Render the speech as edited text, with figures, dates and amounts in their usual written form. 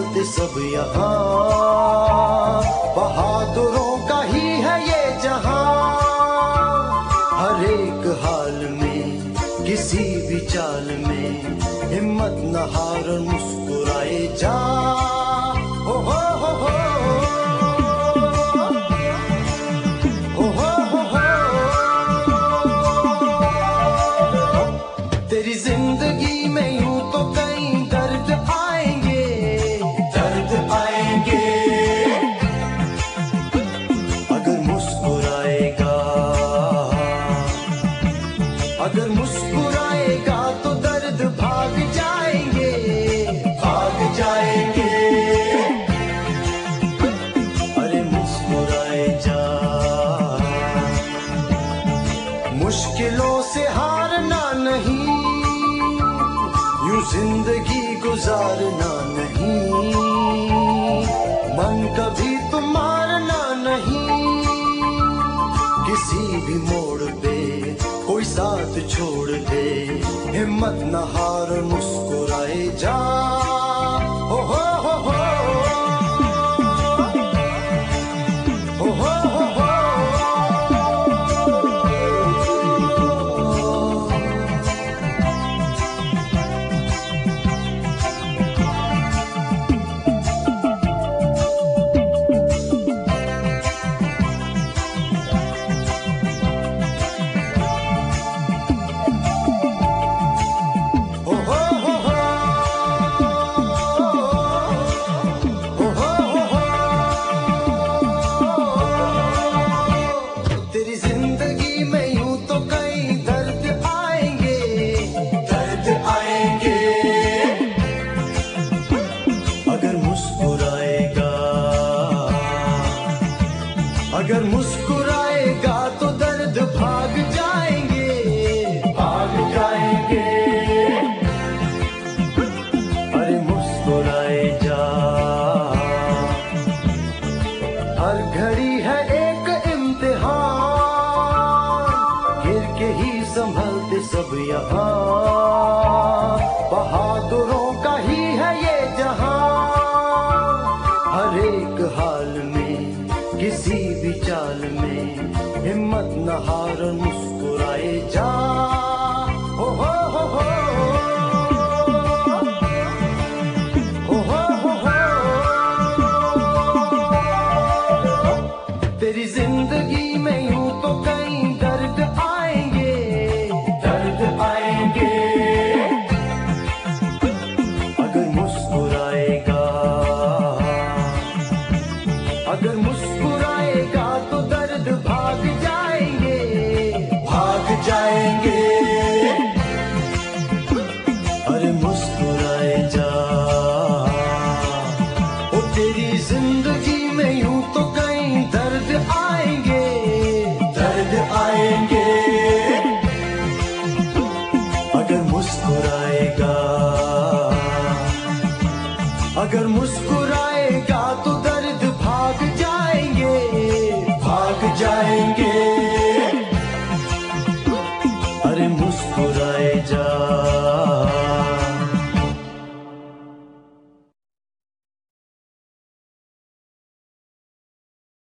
संभलते सब यहाँ, बहादुरों का ही है ये जहां। हर एक हाल में किसी भी चाल में हिम्मत न हार और मुस्कुराए जा। हो हो हो हो तेरी जिंदगी में यूं तो कई दर्द आएंगे, दर्द आएंगे। अगर मुस्कुराएगा, अगर मुस्कुराएगा तो दर्द भाग जाएंगे, भाग जाएंगे। अरे मुस्कुराए जा, मुश्किलों से हारना नहीं, यूं जिंदगी गुजारना नहीं। मन कभी तो मारना नहीं, किसी भी मोड़ पे कोई साथ छोड़ दे। हिम्मत न हार मुस्कुराए जा। हो हो हो हो हो हो हो हो। तेरी जिंदगी में यूं तो कई दर्द आएंगे, दर्द आएंगे। अगर मुस्कुराएगा, अगर मुस्कुराएगा तो दर्द भाग जाएंगे, भाग जाएंगे। अरे मुस्कुराए जा, हर घड़ी है एक इम्तिहान, गिर के ही संभलते सब यहाँ। बहादुरों का ही है ये जहां, हर एक हाल में किसी भी चाल में हिम्मत न हार मुस्कुराए जा। हो हो हो हो हो हो हो। तेरी जिंदगी में यूं तो कई दर्द आएंगे, दर्द आएंगे। अगर मुस्कुराएगा, अगर मुस्कुराएगा तो दर्द भाग जाएंगे, भाग जाएंगे। अरे मुस्कुराए जा, ओ तेरी जिंदगी में यूं तो कई दर्द आएंगे, दर्द आएंगे। अगर मुस्कुराएगा, अगर मुस्कुराएगा तो दर्द भाग जाएंगे, भाग जाएंगे। अरे मुस्कुराए जा।